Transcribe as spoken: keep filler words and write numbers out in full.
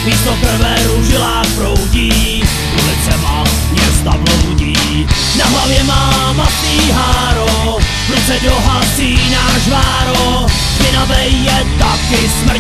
místo krve růžilák proudí, ulicema města bloudí. Na hlavě má mastný háro, v ruce dohasí náš váro, špinavej je taky smrť.